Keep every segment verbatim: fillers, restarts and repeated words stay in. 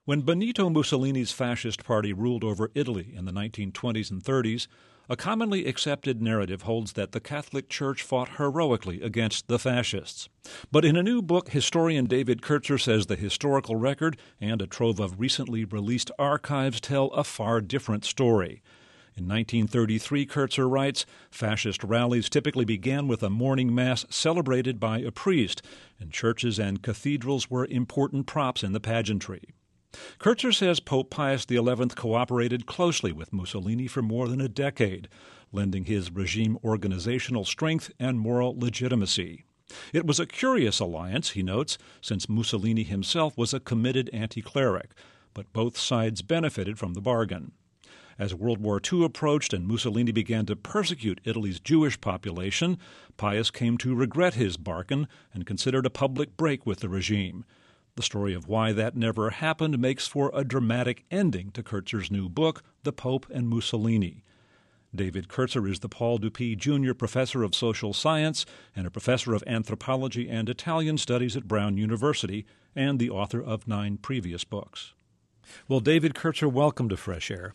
When Benito Mussolini's fascist party ruled over Italy in the nineteen twenties and thirties, a commonly accepted narrative holds that the Catholic Church fought heroically against the fascists. But in a new book, historian David Kurtzer says the historical record and a trove of recently released archives tell a far different story. In nineteen thirty-three, Kurtzer writes, fascist rallies typically began with a morning mass celebrated by a priest, and churches and cathedrals were important props in the pageantry. Kurtzer says Pope Pius the eleventh cooperated closely with Mussolini for more than a decade, lending his regime organizational strength and moral legitimacy. It was a curious alliance, he notes, since Mussolini himself was a committed anti-cleric, but both sides benefited from the bargain. As World War Two approached and Mussolini began to persecute Italy's Jewish population, Pius came to regret his bargain and considered a public break with the regime. The story of why that never happened makes for a dramatic ending to Kurtzer's new book, The Pope and Mussolini. David Kurtzer is the Paul Dupuy Junior Professor of Social Science and a professor of anthropology and Italian studies at Brown University, and the author of nine previous books. Well, David Kurtzer, welcome to Fresh Air.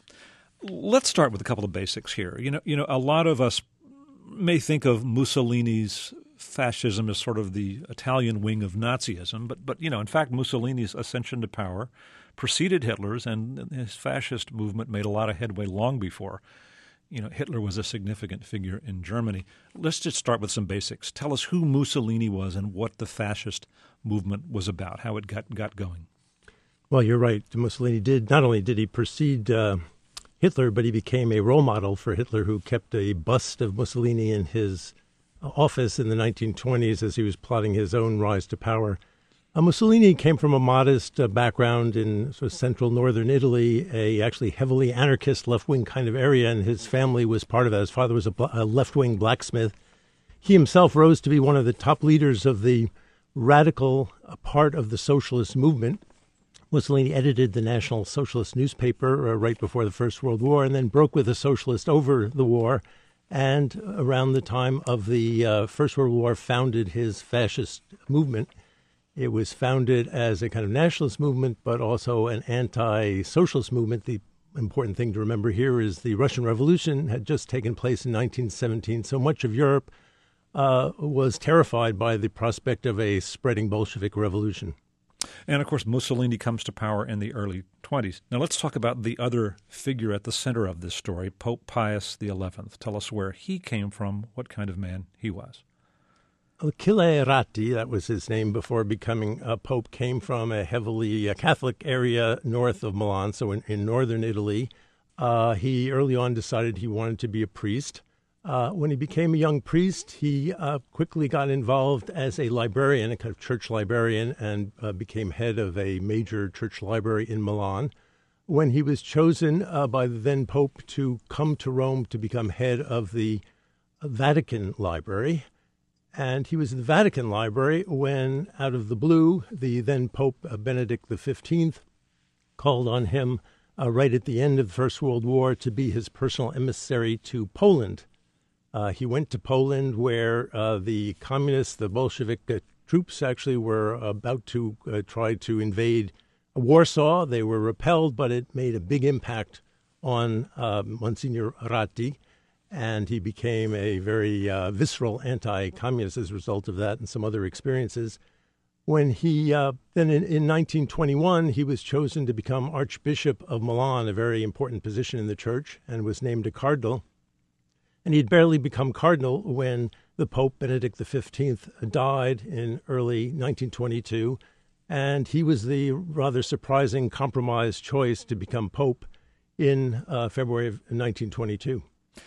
Let's start with a couple of basics here. You know, you know, a lot of us may think of Mussolini's fascism as sort of the Italian wing of Nazism, but, but you know, in fact, Mussolini's ascension to power preceded Hitler's, and his fascist movement made a lot of headway long before, you know, Hitler was a significant figure in Germany. Let's just start with some basics. Tell us who Mussolini was and what the fascist movement was about, how it got, got going. Well, you're right. Mussolini did, not only did he precede uh, Hitler, but he became a role model for Hitler, who kept a bust of Mussolini in his office in the nineteen twenties as he was plotting his own rise to power. Uh, Mussolini came from a modest uh, background in sort of central northern Italy, a actually heavily anarchist left-wing kind of area, and his family was part of that. His father was a, a left-wing blacksmith. He himself rose to be one of the top leaders of the radical uh, part of the socialist movement. Mussolini edited the National Socialist newspaper uh, right before the First World War, and then broke with the socialists over the war, and around the time of the uh, First World War founded his fascist movement. It was founded as a kind of nationalist movement, but also an anti-socialist movement. The important thing to remember here is the Russian Revolution had just taken place in nineteen seventeen, so much of Europe uh, was terrified by the prospect of a spreading Bolshevik revolution. And, of course, Mussolini comes to power in the early twenties. Now, let's talk about the other figure at the center of this story, Pope Pius the eleventh. Tell us where he came from, what kind of man he was. Achille Ratti, that was his name before becoming a pope, came from a heavily uh, Catholic area north of Milan, so in, in northern Italy. Uh, he early on decided he wanted to be a priest. Uh, when he became a young priest, he uh, quickly got involved as a librarian, a kind of church librarian, and uh, became head of a major church library in Milan. When he was chosen uh, by the then Pope to come to Rome to become head of the Vatican Library, and he was in the Vatican Library when, out of the blue, the then Pope uh, Benedict the fifteenth called on him uh, right at the end of the First World War to be his personal emissary to Poland. Uh, he went to Poland, where uh, the communists, the Bolshevik uh, troops, actually were about to uh, try to invade Warsaw. They were repelled, but it made a big impact on uh, Monsignor Ratti, and he became a very uh, visceral anti-communist as a result of that and some other experiences. When he uh, then in, in nineteen twenty-one, he was chosen to become Archbishop of Milan, a very important position in the church, and was named a cardinal. And he'd barely become cardinal when the Pope, Benedict the fifteenth, died in early nineteen twenty-two, and he was the rather surprising compromise choice to become Pope in uh, February of nineteen twenty-two.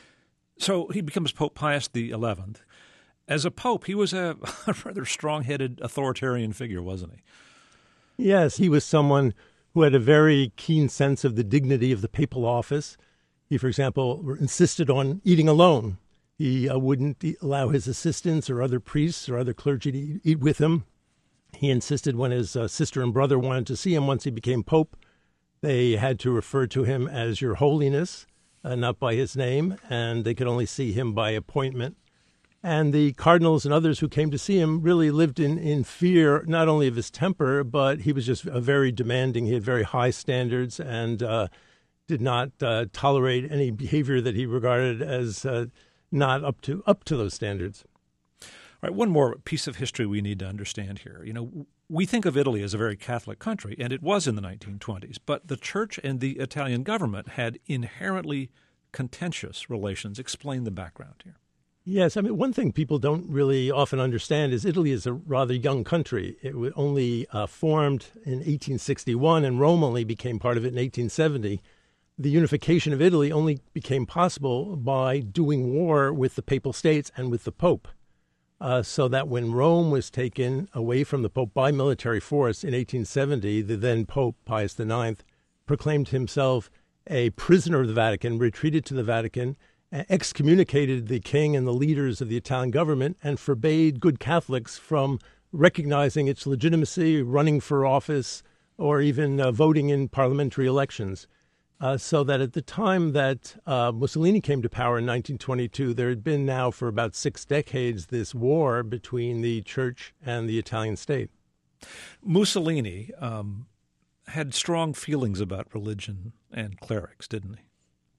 So he becomes Pope Pius the eleventh. As a pope, he was a rather strong-headed authoritarian figure, wasn't he? Yes, he was someone who had a very keen sense of the dignity of the papal office. He, for example, insisted on eating alone. He uh, wouldn't eat, allow his assistants or other priests or other clergy to eat, eat with him. He insisted when his uh, sister and brother wanted to see him once he became pope, they had to refer to him as Your Holiness, uh, not by his name, and they could only see him by appointment. And the cardinals and others who came to see him really lived in, in fear, not only of his temper, but he was just a very demanding. He had very high standards and uh, did not uh, tolerate any behavior that he regarded as uh, not up to up to those standards. All right, one more piece of history we need to understand here. You know, we think of Italy as a very Catholic country, and it was in the nineteen twenties, but the church and the Italian government had inherently contentious relations. Explain the background here. Yes, I mean, one thing people don't really often understand is Italy is a rather young country. It was only uh, formed in eighteen sixty-one, and Rome only became part of it in eighteen seventy. The unification of Italy only became possible by doing war with the Papal States and with the Pope. Uh, so that when Rome was taken away from the Pope by military force in eighteen seventy, the then Pope, Pius the Ninth, proclaimed himself a prisoner of the Vatican, retreated to the Vatican, excommunicated the king and the leaders of the Italian government, and forbade good Catholics from recognizing its legitimacy, running for office, or even uh, voting in parliamentary elections. Uh, so that at the time that uh, Mussolini came to power in nineteen twenty-two, there had been now for about six decades this war between the church and the Italian state. Mussolini um, had strong feelings about religion and clerics, didn't he?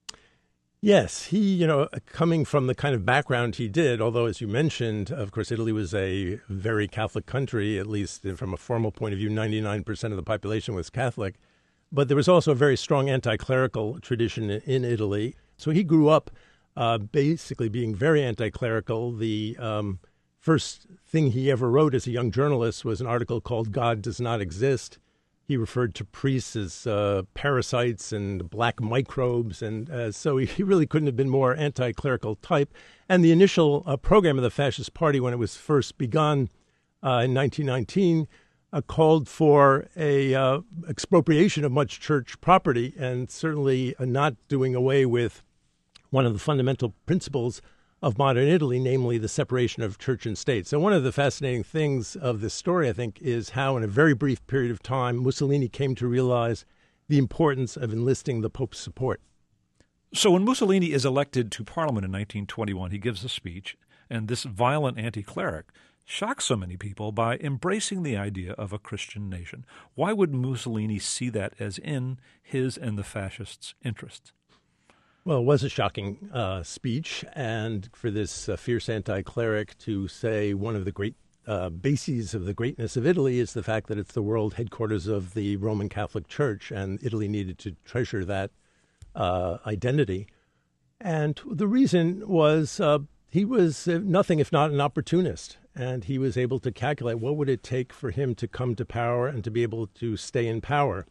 Yes, he, you know, coming from the kind of background he did, although, as you mentioned, of course, Italy was a very Catholic country, at least from a formal point of view, ninety-nine percent of the population was Catholic. But there was also a very strong anti-clerical tradition in Italy. So he grew up uh, basically being very anti-clerical. The um, first thing he ever wrote as a young journalist was an article called God Does Not Exist. He referred to priests as uh, parasites and black microbes, and uh, so he really couldn't have been more anti-clerical type. And the initial uh, program of the Fascist Party, when it was first begun uh, in nineteen nineteen, uh, called for a uh, expropriation of much church property, and certainly uh, not doing away with one of the fundamental principles of modern Italy, namely the separation of church and state. So one of the fascinating things of this story, I think, is how in a very brief period of time, Mussolini came to realize the importance of enlisting the Pope's support. So when Mussolini is elected to Parliament in nineteen twenty-one, he gives a speech, and this violent anti-cleric shocks so many people by embracing the idea of a Christian nation. Why would Mussolini see that as in his and the fascists' interests? Well, it was a shocking uh, speech, and for this uh, fierce anti-cleric to say one of the great uh, bases of the greatness of Italy is the fact that it's the world headquarters of the Roman Catholic Church, and Italy needed to treasure that uh, identity. And the reason was uh, he was nothing if not an opportunist, and he was able to calculate what would it take for him to come to power and to be able to stay in power.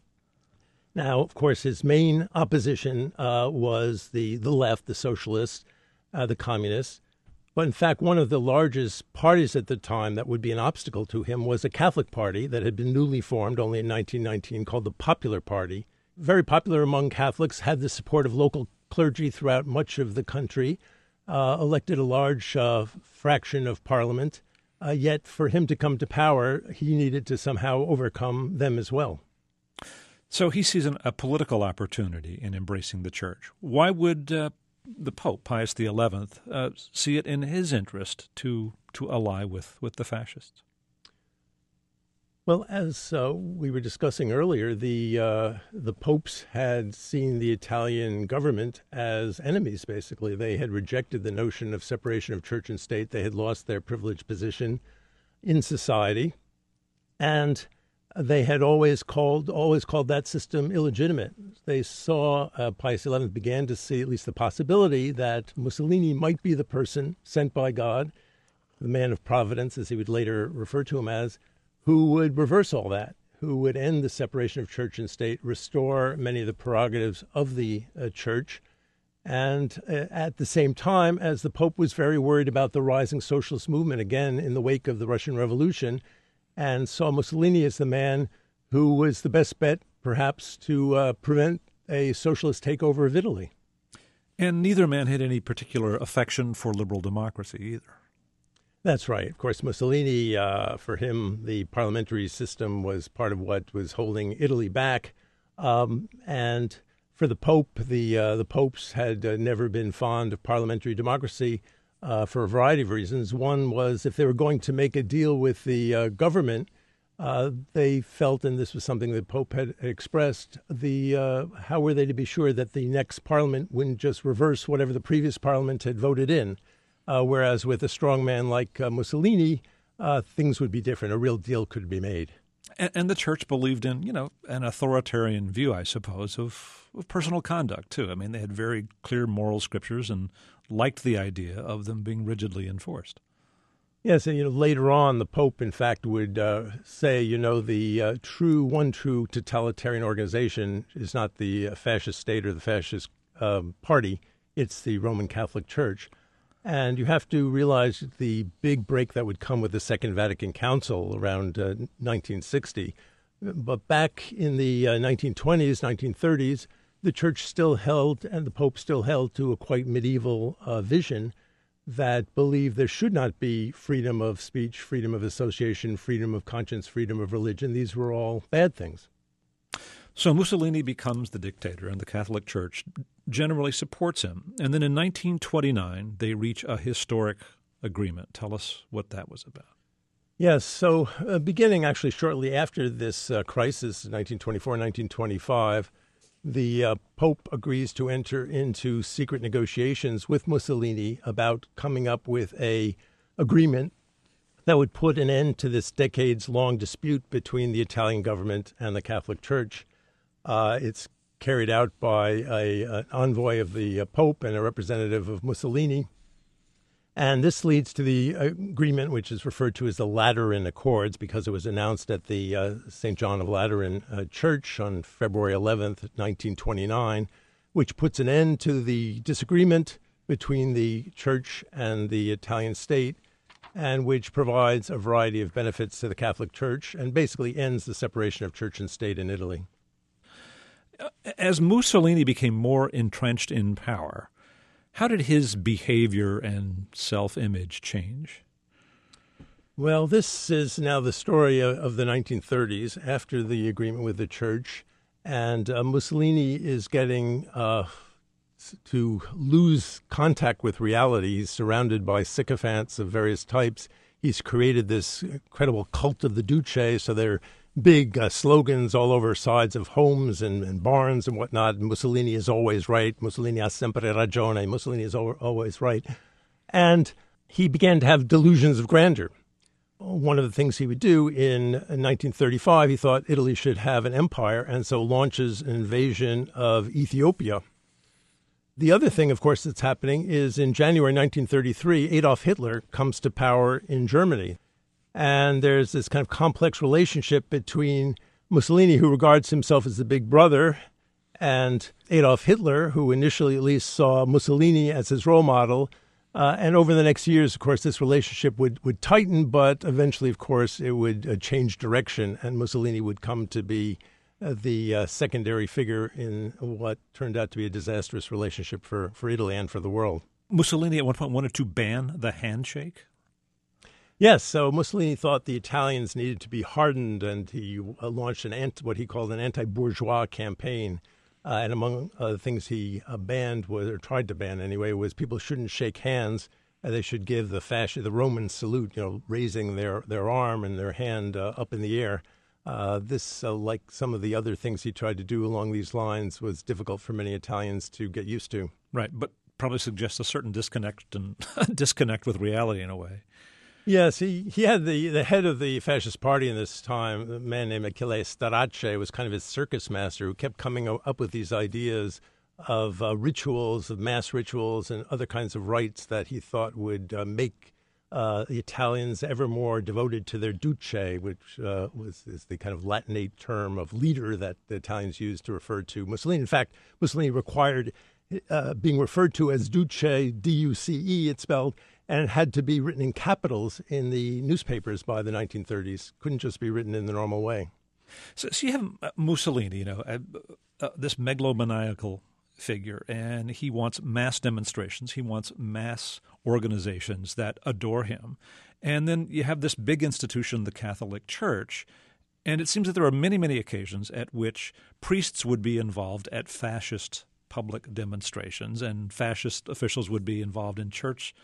Now, of course, his main opposition uh, was the, the left, the socialists, uh, the communists. But in fact, one of the largest parties at the time that would be an obstacle to him was a Catholic party that had been newly formed only in nineteen nineteen called the Popular Party. Very popular among Catholics, had the support of local clergy throughout much of the country, uh, elected a large uh, fraction of parliament. Uh, yet for him to come to power, he needed to somehow overcome them as well. So he sees an, a political opportunity in embracing the church. Why would uh, the Pope, Pius the Eleventh, uh, see it in his interest to to ally with, with the fascists? Well, as uh, we were discussing earlier, the uh, the popes had seen the Italian government as enemies, basically. They had rejected the notion of separation of church and state. They had lost their privileged position in society. And they had always called always called that system illegitimate. They saw, uh, Pius the Eleventh began to see at least the possibility that Mussolini might be the person sent by God, the man of providence, as he would later refer to him as, who would reverse all that, who would end the separation of church and state, restore many of the prerogatives of the uh, church. And uh, at the same time, as the Pope was very worried about the rising socialist movement, again, in the wake of the Russian Revolution, and saw Mussolini as the man who was the best bet, perhaps, to uh, prevent a socialist takeover of Italy. And neither man had any particular affection for liberal democracy either. That's right. Of course, Mussolini, uh, for him, the parliamentary system was part of what was holding Italy back. Um, and for the Pope, the uh, the popes had uh, never been fond of parliamentary democracy. uh, for a variety of reasons. One was if they were going to make a deal with the uh, government, uh, they felt, and this was something the Pope had expressed, the uh, how were they to be sure that the next parliament wouldn't just reverse whatever the previous parliament had voted in? Uh, whereas with a strong man like uh, Mussolini, uh, things would be different. A real deal could be made. And, and the church believed in, you know, an authoritarian view, I suppose, of, of personal conduct, too. I mean, they had very clear moral scriptures and liked the idea of them being rigidly enforced. Yes, and, you know, later on, the Pope, in fact, would uh, say, you know, the uh, true, one true totalitarian organization is not the uh, fascist state or the fascist um, party. It's the Roman Catholic Church. And you have to realize the big break that would come with the Second Vatican Council around uh, nineteen sixty. But back in the uh, nineteen twenties, nineteen thirties, the Church still held, and the Pope still held to a quite medieval uh, vision that believed there should not be freedom of speech, freedom of association, freedom of conscience, freedom of religion. These were all bad things. So Mussolini becomes the dictator, and the Catholic Church generally supports him. And then in nineteen twenty-nine, they reach a historic agreement. Tell us what that was about. Yes, so uh, beginning actually shortly after this uh, crisis, nineteen twenty-four, nineteen twenty-five, the uh, Pope agrees to enter into secret negotiations with Mussolini about coming up with a agreement that would put an end to this decades-long dispute between the Italian government and the Catholic Church. Uh, it's carried out by a, an envoy of the uh, Pope and a representative of Mussolini. And this leads to the agreement, which is referred to as the Lateran Accords, because it was announced at the uh, Saint John of Lateran uh, Church on February eleventh, nineteen twenty-nine, which puts an end to the disagreement between the Church and the Italian state, and which provides a variety of benefits to the Catholic Church and basically ends the separation of church and state in Italy. As Mussolini became more entrenched in power, how did his behavior and self-image change? Well, this is now the story of the nineteen thirties after the agreement with the Church, and uh, Mussolini is getting uh, to lose contact with reality. He's surrounded by sycophants of various types. He's created this incredible cult of the Duce, so they're big uh, slogans all over sides of homes and, and barns and whatnot. Mussolini is always right. Mussolini ha sempre ragione. Mussolini is al- always right. And he began to have delusions of grandeur. One of the things he would do in nineteen thirty-five, he thought Italy should have an empire, and so launches an invasion of Ethiopia. The other thing, of course, that's happening is in January nineteen thirty-three, Adolf Hitler comes to power in Germany. And there's this kind of complex relationship between Mussolini, who regards himself as the big brother, and Adolf Hitler, who initially at least saw Mussolini as his role model. Uh, and over the next years, of course, this relationship would, would tighten, but eventually, of course, it would uh, change direction, and Mussolini would come to be uh, the uh, secondary figure in what turned out to be a disastrous relationship for, for Italy and for the world. Mussolini at one point wanted to ban the handshake? Yes, so Mussolini thought the Italians needed to be hardened, and he uh, launched an anti, what he called an anti-bourgeois campaign. Uh, and among other things he uh, banned, was, or tried to ban anyway, was people shouldn't shake hands. Uh, they should give the fascist, the Roman salute, you know, raising their, their arm and their hand uh, up in the air. Uh, this, uh, like some of the other things he tried to do along these lines, was difficult for many Italians to get used to. Right, but probably suggests a certain disconnect and disconnect with reality in a way. Yes, he, he had the, the head of the fascist party in this time, a man named Achille Starace, was kind of his circus master who kept coming up with these ideas of uh, rituals, of mass rituals and other kinds of rites that he thought would uh, make uh, the Italians ever more devoted to their duce, which uh, was is the kind of Latinate term of leader that the Italians used to refer to Mussolini. In fact, Mussolini required uh, being referred to as duce, D U C E, it's spelled, and it had to be written in capitals in the newspapers by the nineteen thirties. Couldn't just be written in the normal way. So, so you have Mussolini, you know, uh, uh, this megalomaniacal figure, and he wants mass demonstrations. He wants mass organizations that adore him. And then you have this big institution, the Catholic Church, and it seems that there are many, many occasions at which priests would be involved at fascist public demonstrations, and fascist officials would be involved in church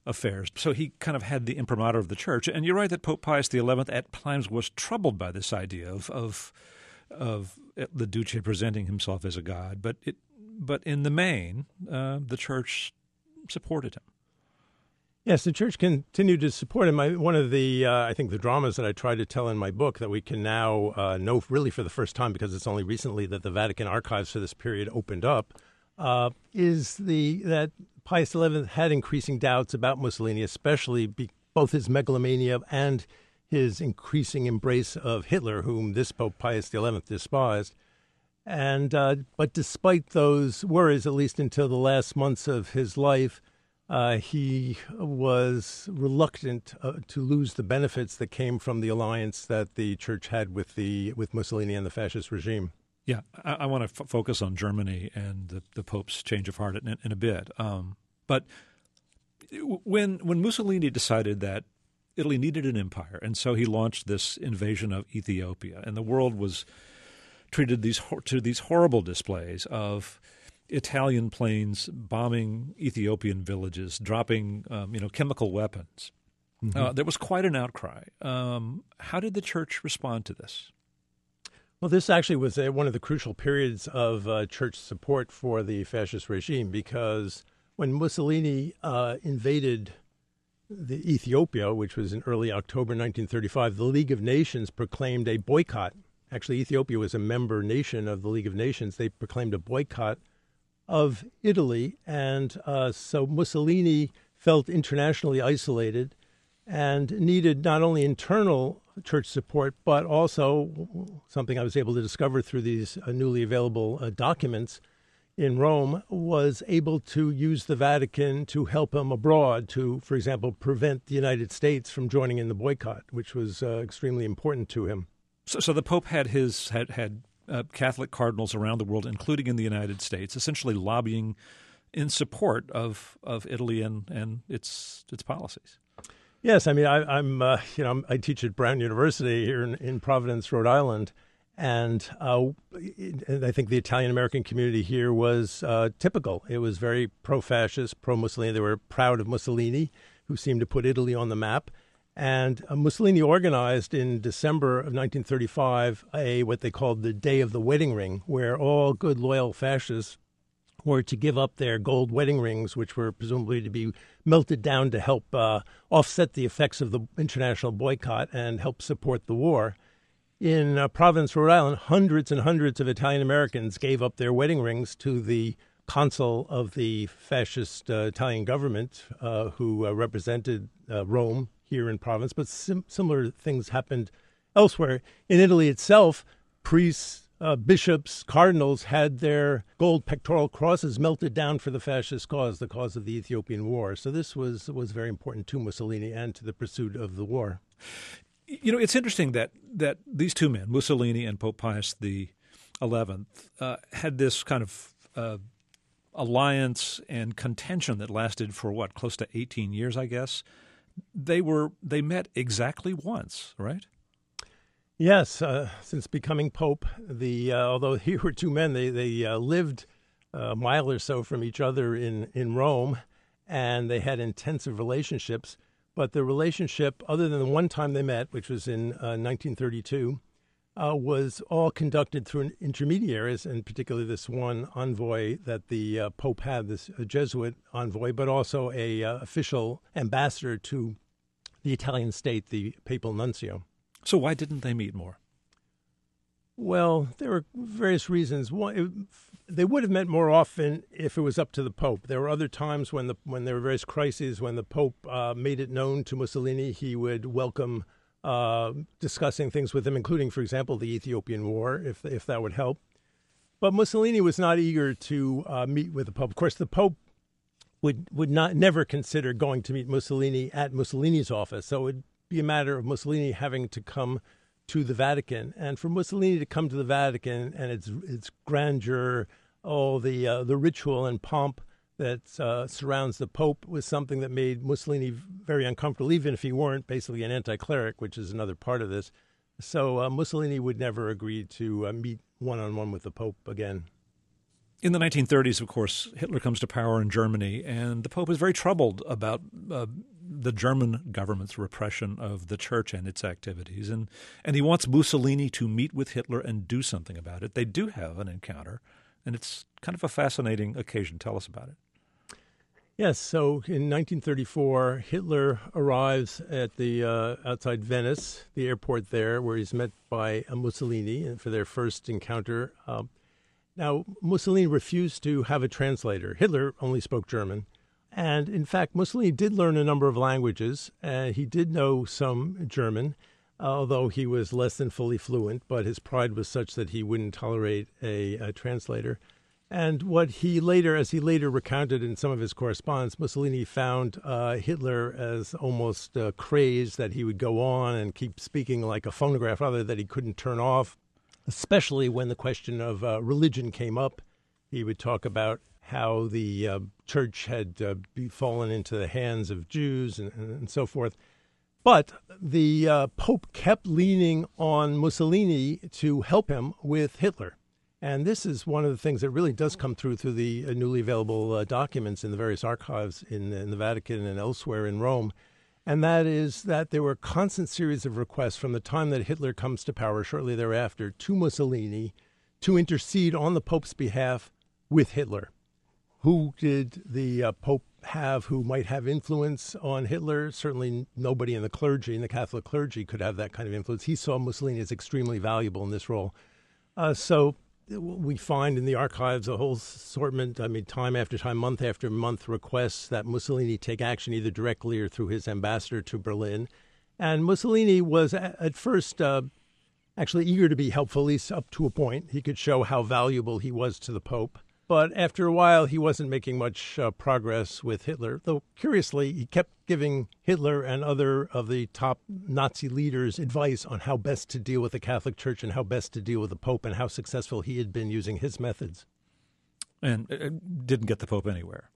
affairs. So he kind of had the imprimatur of the church. And you're right that Pope Pius the eleventh at times was troubled by this idea of of, of the Duce presenting himself as a god. But it, but in the main, uh, the church supported him. Yes, the church continued to support him. I, one of the, uh, I think, the dramas that I tried to tell in my book that we can now uh, know really for the first time, because it's only recently that the Vatican archives for this period opened up, uh, is the that Pius the eleventh had increasing doubts about Mussolini, especially be, both his megalomania and his increasing embrace of Hitler, whom this Pope Pius the eleventh despised. And uh, but despite those worries, at least until the last months of his life, Uh, he was reluctant uh, to lose the benefits that came from the alliance that the church had with the with Mussolini and the fascist regime. Yeah, I, I want to f- focus on Germany and the, the Pope's change of heart in, in a bit. Um, but when when Mussolini decided that Italy needed an empire, and so he launched this invasion of Ethiopia, and the world was treated these to these horrible displays of Italian planes bombing Ethiopian villages, dropping um, you know chemical weapons. Mm-hmm. Uh, there was quite an outcry. Um, how did the church respond to this? Well, this actually was a, one of the crucial periods of uh, church support for the fascist regime, because when Mussolini uh, invaded the Ethiopia, which was in early October nineteen thirty-five, the League of Nations proclaimed a boycott. Actually, Ethiopia was a member nation of the League of Nations. They proclaimed a boycott of Italy, and uh, so Mussolini felt internationally isolated and needed not only internal church support, but also something I was able to discover through these uh, newly available uh, documents in Rome, was able to use the Vatican to help him abroad to, for example, prevent the United States from joining in the boycott, which was uh, extremely important to him. So, so the Pope had his had had Uh, Catholic cardinals around the world, including in the United States, essentially lobbying in support of, of Italy and, and its its policies. Yes, I mean, I, I'm uh, you know I teach at Brown University here in, in Providence, Rhode Island, and uh, and I think the Italian American community here was uh, typical. It was very pro-fascist, pro-Mussolini. They were proud of Mussolini, who seemed to put Italy on the map. And uh, Mussolini organized in December of nineteen thirty-five a what they called the Day of the Wedding Ring, where all good, loyal fascists were to give up their gold wedding rings, which were presumably to be melted down to help uh, offset the effects of the international boycott and help support the war. In uh, Providence, Rhode Island, hundreds and hundreds of Italian Americans gave up their wedding rings to the consul of the fascist uh, Italian government, uh, who uh, represented uh, Rome here in Providence, but sim- similar things happened elsewhere. In Italy itself, priests, uh, bishops, cardinals had their gold pectoral crosses melted down for the fascist cause, the cause of the Ethiopian War. So this was was very important to Mussolini and to the pursuit of the war. You know, it's interesting that that these two men, Mussolini and Pope Pius the eleventh, uh, had this kind of uh, alliance and contention that lasted for, what, close to eighteen years, I guess. They were they met exactly once, right? Yes, uh, since becoming pope, the uh, although here were two men, they they uh, lived a mile or so from each other in in Rome, and they had intensive relationships. But the relationship, other than the one time they met, which was in uh, nineteen thirty-two, uh, was all conducted through intermediaries, and particularly this one envoy that the uh, Pope had, this uh, Jesuit envoy, but also a uh, official ambassador to the Italian state, the papal nuncio. So why didn't they meet more? Well, there were various reasons. One, it, they would have met more often if it was up to the Pope. There were other times when the when there were various crises when the Pope uh, made it known to Mussolini he would welcome uh, discussing things with him, including, for example, the Ethiopian War, if if that would help. But Mussolini was not eager to uh, meet with the Pope. Of course, the Pope would would not never consider going to meet Mussolini at Mussolini's office. So it would be a matter of Mussolini having to come to the Vatican, and for Mussolini to come to the Vatican and its its grandeur, all the uh, the ritual and pomp that uh, surrounds the Pope was something that made Mussolini very uncomfortable, even if he weren't basically an anti-cleric, which is another part of this. So uh, Mussolini would never agree to uh, meet one-on-one with the Pope again. In the nineteen thirties, of course, Hitler comes to power in Germany, and the Pope is very troubled about uh, the German government's repression of the church and its activities. And, and he wants Mussolini to meet with Hitler and do something about it. They do have an encounter, and it's kind of a fascinating occasion. Tell us about it. Yes, so in nineteen thirty-four, Hitler arrives at the uh, outside Venice, the airport there, where he's met by uh, Mussolini for their first encounter. Uh, now, Mussolini refused to have a translator. Hitler only spoke German. And in fact, Mussolini did learn a number of languages. Uh, he did know some German, although he was less than fully fluent, but his pride was such that he wouldn't tolerate a, a translator. And what he later, as he later recounted in some of his correspondence, Mussolini found uh, Hitler as almost uh, crazed, that he would go on and keep speaking like a phonograph, rather that he couldn't turn off, especially when the question of uh, religion came up. He would talk about how the uh, church had uh, be fallen into the hands of Jews and, and so forth. But the uh, Pope kept leaning on Mussolini to help him with Hitler. And this is one of the things that really does come through through the uh, newly available uh, documents in the various archives in, in the Vatican and elsewhere in Rome. And that is that there were a constant series of requests from the time that Hitler comes to power shortly thereafter to Mussolini to intercede on the Pope's behalf with Hitler. Who did the uh, Pope have who might have influence on Hitler? Certainly nobody in the clergy, in the Catholic clergy, could have that kind of influence. He saw Mussolini as extremely valuable in this role. Uh, so we find in the archives a whole assortment, I mean, time after time, month after month, requests that Mussolini take action either directly or through his ambassador to Berlin. And Mussolini was at first uh, actually eager to be helpful, at least up to a point. He could show how valuable he was to the Pope. But after a while, he wasn't making much uh, progress with Hitler, though curiously, he kept giving Hitler and other of the top Nazi leaders advice on how best to deal with the Catholic Church and how best to deal with the Pope and how successful he had been using his methods. And it didn't get the Pope anywhere.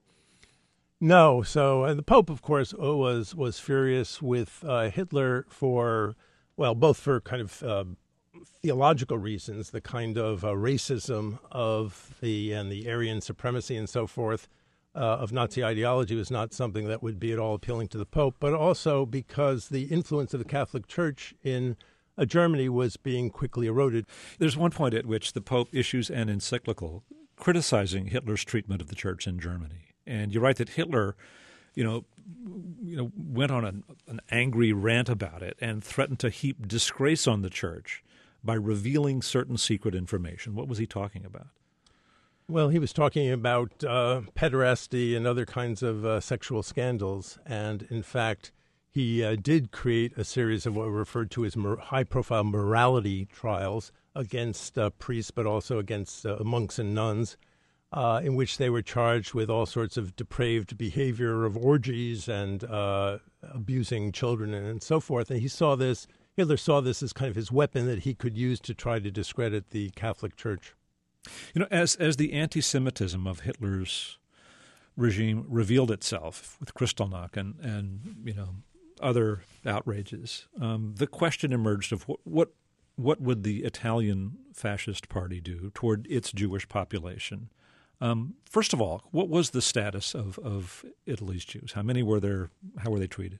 No. So uh, the Pope, of course, was was furious with uh, Hitler for, well, both for kind of uh, theological reasons, the kind of uh, racism of the and the Aryan supremacy and so forth uh, of Nazi ideology was not something that would be at all appealing to the Pope, but also because the influence of the Catholic Church in uh, Germany was being quickly eroded. There's one point at which the Pope issues an encyclical criticizing Hitler's treatment of the Church in Germany. And you write that Hitler, you know, you know, went on an, an angry rant about it and threatened to heap disgrace on the Church by revealing certain secret information. What was he talking about? Well, he was talking about uh, pederasty and other kinds of uh, sexual scandals. And in fact, he uh, did create a series of what were referred to as mor- high-profile morality trials against uh, priests, but also against uh, monks and nuns, uh, in which they were charged with all sorts of depraved behavior of orgies and uh, abusing children and so forth. And he saw this Hitler saw this as kind of his weapon that he could use to try to discredit the Catholic Church. You know, as as the anti-Semitism of Hitler's regime revealed itself with Kristallnacht and, and you know, other outrages, um, the question emerged of what, what what would the Italian fascist party do toward its Jewish population? Um, first of all, what was the status of, of Italy's Jews? How many were there? How were they treated?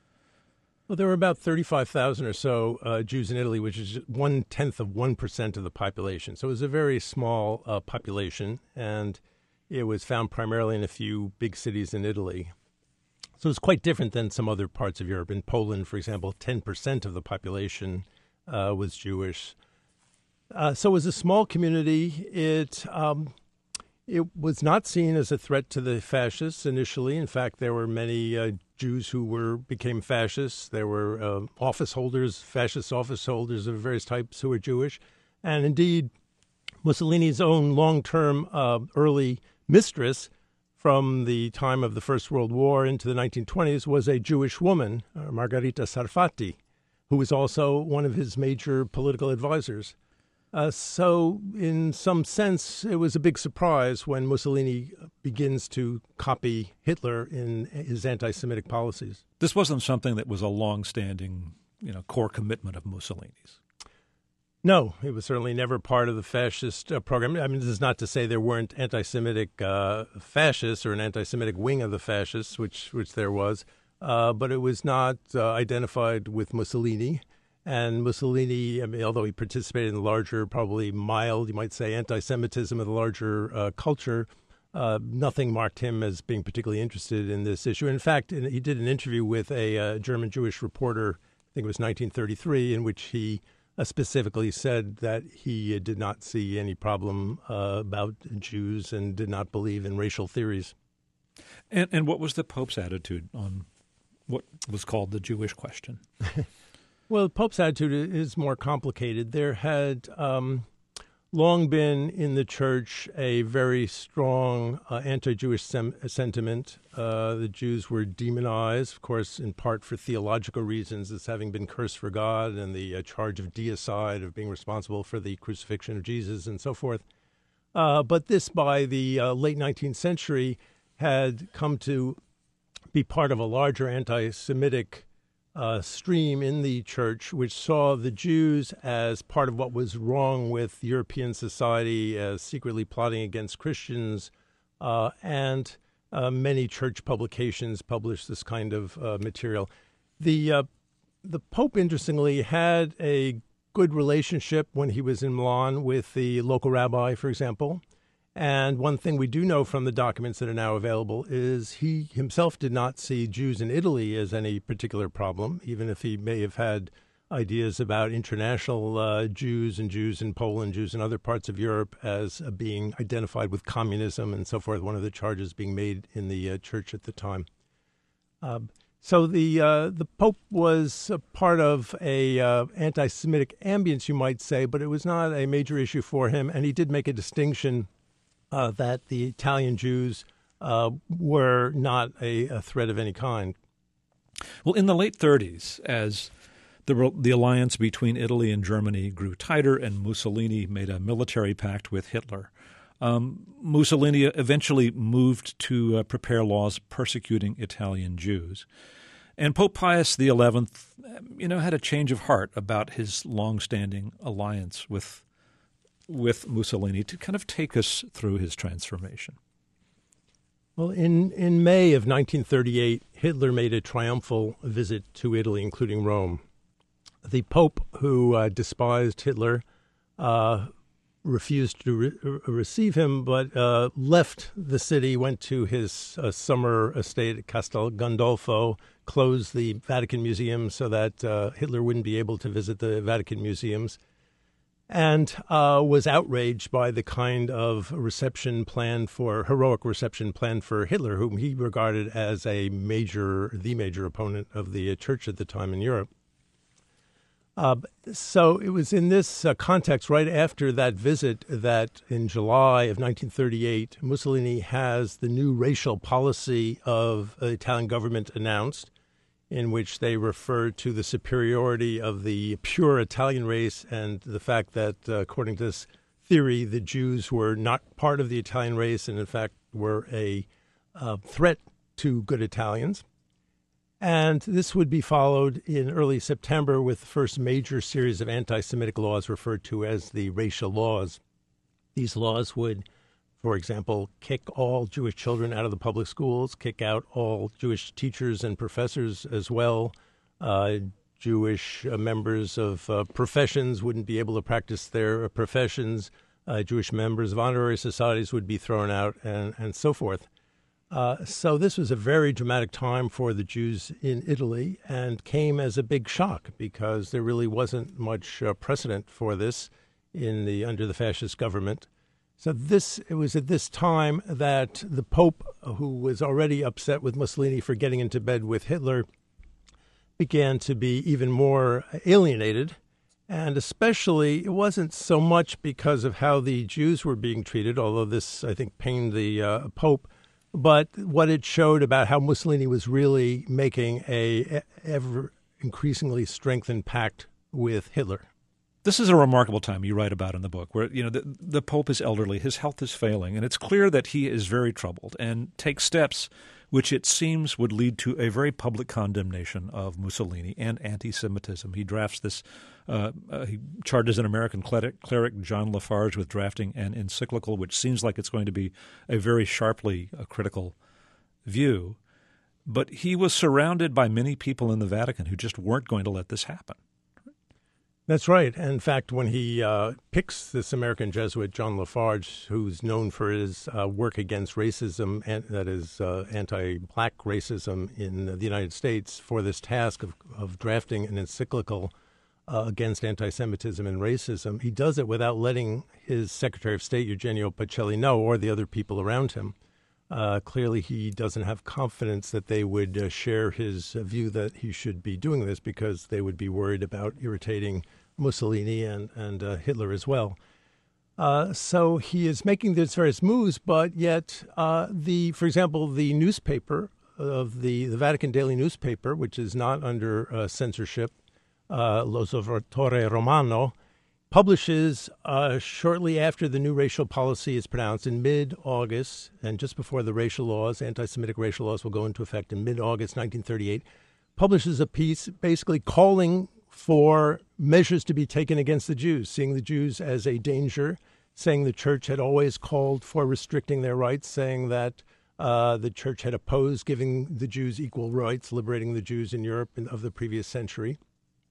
Well, there were about thirty-five thousand or so uh, Jews in Italy, which is one-tenth of one percent of the population. So it was a very small uh, population, and it was found primarily in a few big cities in Italy. So it's quite different than some other parts of Europe. In Poland, for example, ten percent of the population uh, was Jewish. Uh, so it was a small community. It um, it was not seen as a threat to the fascists initially. In fact, there were many uh, Jews who were became fascists. There were uh, office holders, fascist office holders of various types who were Jewish. And indeed, Mussolini's own long-term uh, early mistress from the time of the First World War into the nineteen twenties was a Jewish woman, uh, Margherita Sarfatti, who was also one of his major political advisors. Uh, so in some sense, it was a big surprise when Mussolini begins to copy Hitler in his anti-Semitic policies. This wasn't something that was a long-standing, you know, core commitment of Mussolini's. No, it was certainly never part of the fascist uh, program. I mean, this is not to say there weren't anti-Semitic uh, fascists or an anti-Semitic wing of the fascists, which which there was, uh, but it was not uh, identified with Mussolini. And Mussolini, I mean, although he participated in the larger, probably mild, you might say, anti-Semitism of the larger uh, culture, uh, nothing marked him as being particularly interested in this issue. In fact, he did an interview with a uh, German Jewish reporter, I think it was nineteen thirty-three, in which he Uh, specifically said that he uh, did not see any problem uh, about Jews and did not believe in racial theories. And, and what was the Pope's attitude on what was called the Jewish question? Well, the Pope's attitude is more complicated. There had um, long been in the Church a very strong uh, anti-Jewish sem- sentiment. Uh, the Jews were demonized, of course, in part for theological reasons, as having been cursed for God and the uh, charge of deicide, of being responsible for the crucifixion of Jesus and so forth. Uh, but this, by the uh, late nineteenth century, had come to be part of a larger anti-Semitic Uh, stream in the Church, which saw the Jews as part of what was wrong with European society, as secretly plotting against Christians, uh, and uh, many church publications published this kind of uh, material. The uh, the Pope, interestingly, had a good relationship when he was in Milan with the local rabbi, for example. And one thing we do know from the documents that are now available is he himself did not see Jews in Italy as any particular problem, even if he may have had ideas about international uh, Jews and Jews in Poland, Jews in other parts of Europe as uh, being identified with communism and so forth, one of the charges being made in the uh, church at the time. Uh, so the uh, the Pope was a part of a uh, anti-Semitic ambience, you might say, but it was not a major issue for him, and he did make a distinction Uh, that the Italian Jews uh, were not a, a threat of any kind. Well, in the late thirties, as the the alliance between Italy and Germany grew tighter and Mussolini made a military pact with Hitler, um, Mussolini eventually moved to uh, prepare laws persecuting Italian Jews. And Pope Pius the eleventh, you know, had a change of heart about his long-standing alliance with with Mussolini. To kind of take us through his transformation. Well, in, in May of nineteen thirty-eight, Hitler made a triumphal visit to Italy, including Rome. The Pope, who uh, despised Hitler, uh, refused to re- receive him, but uh, left the city, went to his uh, summer estate at Castel Gandolfo, closed the Vatican Museum so that uh, Hitler wouldn't be able to visit the Vatican museums, and uh, was outraged by the kind of reception planned for, heroic reception planned for Hitler, whom he regarded as a major, the major opponent of the church at the time in Europe. Uh, so it was in this uh, context, right after that visit, that in July of nineteen thirty-eight, Mussolini has the new racial policy of the Italian government announced, in which they referred to the superiority of the pure Italian race and the fact that, uh, according to this theory, the Jews were not part of the Italian race and, in fact, were a uh, threat to good Italians. And this would be followed in early September with the first major series of anti-Semitic laws referred to as the racial laws. These laws would, for example, kick all Jewish children out of the public schools, kick out all Jewish teachers and professors as well. Uh, Jewish uh, members of uh, professions wouldn't be able to practice their uh, professions. Uh, Jewish members of honorary societies would be thrown out, and, and so forth. Uh, so this was a very dramatic time for the Jews in Italy and came as a big shock because there really wasn't much uh, precedent for this in the under the fascist government. So this it was at this time that the Pope, who was already upset with Mussolini for getting into bed with Hitler, began to be even more alienated. And especially, it wasn't so much because of how the Jews were being treated, although this, I think, pained the uh, Pope, but what it showed about how Mussolini was really making a ever increasingly strengthened pact with Hitler. This is a remarkable time you write about in the book where, you know, the, the Pope is elderly, his health is failing, and it's clear that he is very troubled and takes steps which it seems would lead to a very public condemnation of Mussolini and anti-Semitism. He drafts this, uh, uh, he charges an American cleric, cleric, John Lafarge, with drafting an encyclical, which seems like it's going to be a very sharply uh, critical view. But he was surrounded by many people in the Vatican who just weren't going to let this happen. That's right. In fact, when he uh, picks this American Jesuit, John Lafarge, who's known for his uh, work against racism, and that is uh, anti-black racism in the United States, for this task of, of drafting an encyclical uh, against anti-Semitism and racism, he does it without letting his Secretary of State, Eugenio Pacelli, know, or the other people around him. Uh, clearly, he doesn't have confidence that they would uh, share his uh, view that he should be doing this, because they would be worried about irritating Mussolini and, and uh, Hitler as well. Uh, so he is making these various moves, but yet uh, the, for example, the newspaper of the, the Vatican Daily newspaper, which is not under uh, censorship, uh, L'Osservatore Romano, publishes uh, shortly after the new racial policy is pronounced in mid-August, and just before the racial laws, anti-Semitic racial laws will go into effect in mid-August nineteen thirty-eight, publishes a piece basically calling for measures to be taken against the Jews, seeing the Jews as a danger, saying the church had always called for restricting their rights, saying that uh, the church had opposed giving the Jews equal rights, liberating the Jews in Europe in, of the previous century.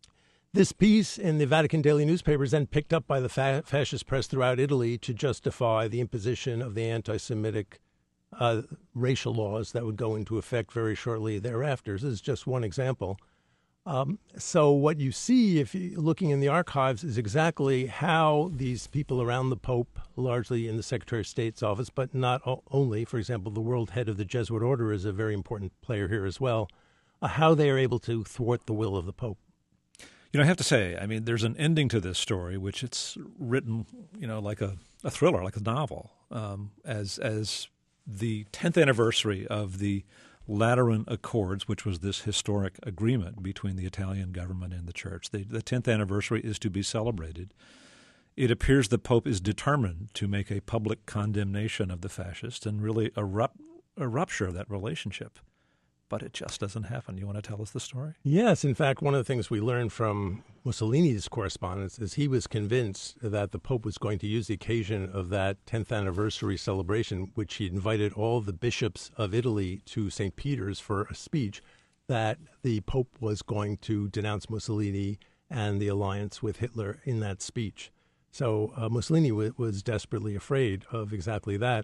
This piece in the Vatican Daily newspaper is then picked up by the fa- fascist press throughout Italy to justify the imposition of the anti-Semitic uh, racial laws that would go into effect very shortly thereafter. This is just one example. Um, so what you see, if you're looking in the archives, is exactly how these people around the Pope, largely in the Secretary of State's office, but not o- only, for example, the world head of the Jesuit order is a very important player here as well, uh, how they are able to thwart the will of the Pope. You know, I have to say, I mean, there's an ending to this story, which it's written, you know, like a, a thriller, like a novel, um, as as the tenth anniversary of the Lateran Accords, which was this historic agreement between the Italian government and the church. The, the tenth anniversary is to be celebrated. It appears the Pope is determined to make a public condemnation of the fascists and really a, rup- a rupture of that relationship. But it just doesn't happen. You want to tell us the story? Yes. In fact, one of the things we learned from Mussolini's correspondence is he was convinced that the Pope was going to use the occasion of that tenth anniversary celebration, which he invited all the bishops of Italy to Saint Peter's for a speech, that the Pope was going to denounce Mussolini and the alliance with Hitler in that speech. So uh, Mussolini w- was desperately afraid of exactly that.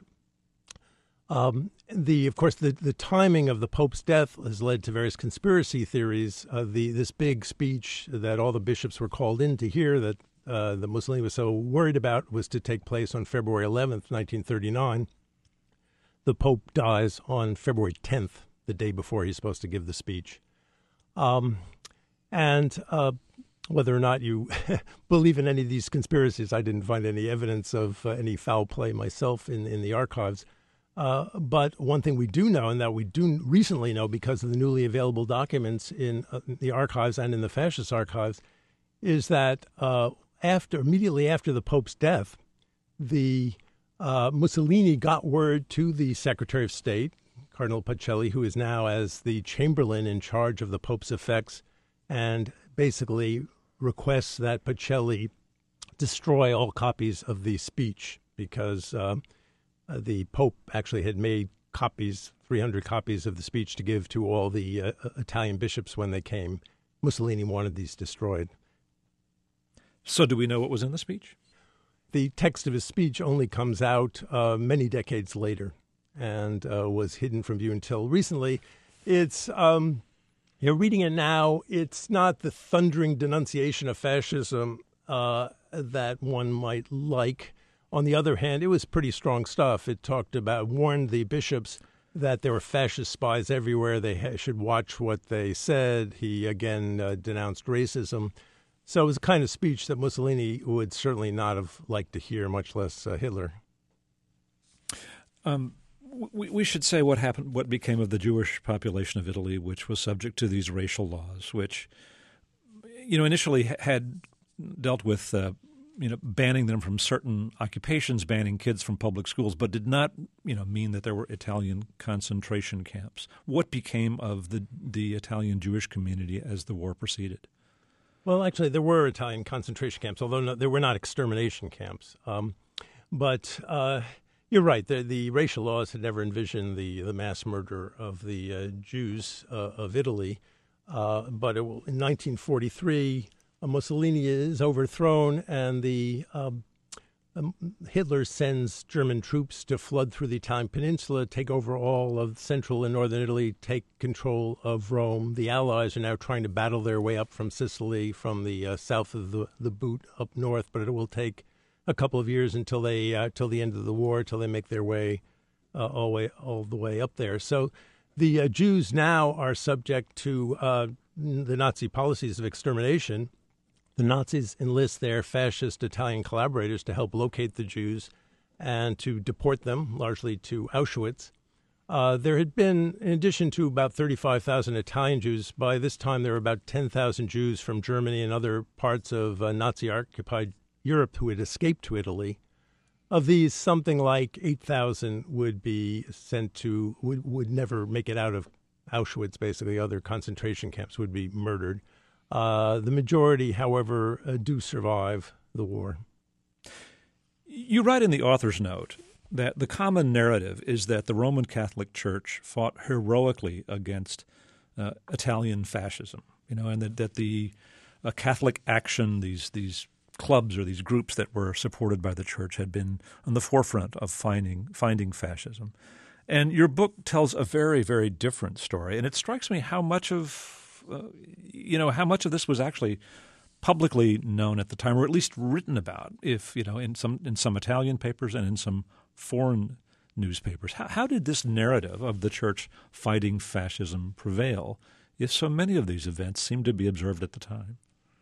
Um, the, of course, the, the timing of the Pope's death has led to various conspiracy theories. Uh, the this big speech that all the bishops were called in to hear, that uh, that Mussolini was so worried about, was to take place on February eleventh, nineteen thirty-nine. The Pope dies on February tenth, the day before he's supposed to give the speech. Um, and uh, whether or not you believe in any of these conspiracies, I didn't find any evidence of uh, any foul play myself in, in the archives. Uh, but one thing we do know, and that we do recently know because of the newly available documents in uh, the archives and in the fascist archives, is that uh, after immediately after the Pope's death, the uh, Mussolini got word to the Secretary of State, Cardinal Pacelli, who is now as the Chamberlain in charge of the Pope's effects, and basically requests that Pacelli destroy all copies of the speech because Uh, Uh, the Pope actually had made copies, three hundred copies of the speech to give to all the uh, Italian bishops when they came. Mussolini wanted these destroyed. So do we know what was in the speech? The text of his speech only comes out uh, many decades later and uh, was hidden from view until recently. It's, um, you're reading it now, it's not the thundering denunciation of fascism uh, that one might like. On the other hand, it was pretty strong stuff. It talked about, warned the bishops that there were fascist spies everywhere. They ha- should watch what they said. He, again, uh, denounced racism. So it was a kind of speech that Mussolini would certainly not have liked to hear, much less uh, Hitler. Um, we, we should say what happened, what became of the Jewish population of Italy, which was subject to these racial laws, which, you know, initially had dealt with uh, you know, banning them from certain occupations, banning kids from public schools, but did not, you know, mean that there were Italian concentration camps. What became of the the Italian Jewish community as the war proceeded? Well, actually, there were Italian concentration camps, although no, there were not extermination camps. Um, but uh, you're right. The, the racial laws had never envisioned the, the mass murder of the uh, Jews uh, of Italy. Uh, but it, in nineteen forty-three, uh, Mussolini is overthrown, and the um, um, Hitler sends German troops to flood through the Italian peninsula, take over all of central and northern Italy, take control of Rome. The Allies are now trying to battle their way up from Sicily, from the uh, south of the, the boot up north, but it will take a couple of years until they, uh, till the end of the war, till they make their way uh, all way all the way up there. So the uh, Jews now are subject to uh, the Nazi policies of extermination. The Nazis enlist their fascist Italian collaborators to help locate the Jews and to deport them, largely to Auschwitz. Uh, there had been, in addition to about thirty-five thousand Italian Jews, by this time there were about ten thousand Jews from Germany and other parts of uh, Nazi-occupied Europe who had escaped to Italy. Of these, something like eight thousand would be sent to, would, would never make it out of Auschwitz, basically. Other concentration camps would be murdered. Uh, the majority, however, uh, do survive the war. You write in the author's note that the common narrative is that the Roman Catholic Church fought heroically against uh, Italian fascism, you know, and that, that the uh, Catholic Action, these these clubs or these groups that were supported by the church, had been on the forefront of finding finding fascism. And your book tells a very, very different story, and it strikes me how much of Uh, you know, how much of this was actually publicly known at the time, or at least written about, if, you know, in some in some Italian papers and in some foreign newspapers. How, how did this narrative of the church fighting fascism prevail if so many of these events seem to be observed at the time?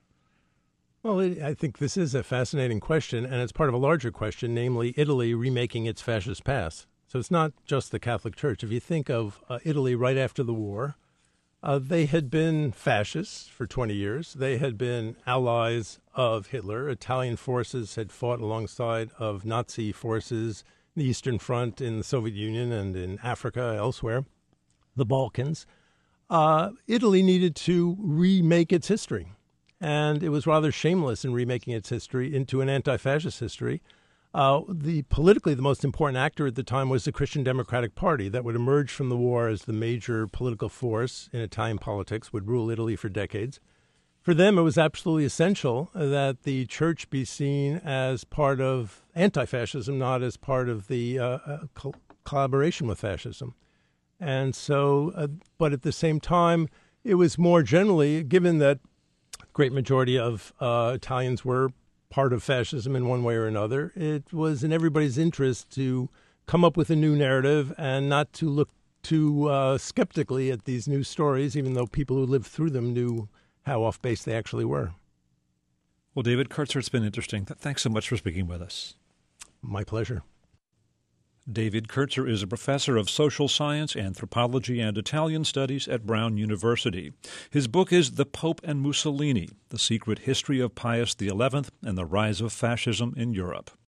Well, it, I think this is a fascinating question, and it's part of a larger question, namely Italy remaking its fascist past. So it's not just the Catholic Church. If you think of uh, Italy right after the war, Uh, they had been fascists for twenty years. They had been allies of Hitler. Italian forces had fought alongside of Nazi forces in the Eastern Front in the Soviet Union and in Africa, elsewhere, the Balkans. Uh, Italy needed to remake its history, and it was rather shameless in remaking its history into an anti-fascist history. Uh, the politically, the most important actor at the time was the Christian Democratic Party that would emerge from the war as the major political force in Italian politics, would rule Italy for decades. For them, it was absolutely essential that the church be seen as part of anti-fascism, not as part of the uh, uh, co- collaboration with fascism. And so, uh, but at the same time, it was more generally, given that a great majority of uh, Italians were part of fascism in one way or another, it was in everybody's interest to come up with a new narrative and not to look too uh, skeptically at these new stories, even though people who lived through them knew how off base they actually were. Well, David Kurtzer, it's been interesting. Thanks so much for speaking with us. My pleasure. David Kurtzer is a professor of social science, anthropology, and Italian studies at Brown University. His book is The Pope and Mussolini, The Secret History of Pius the Eleventh and the Rise of Fascism in Europe.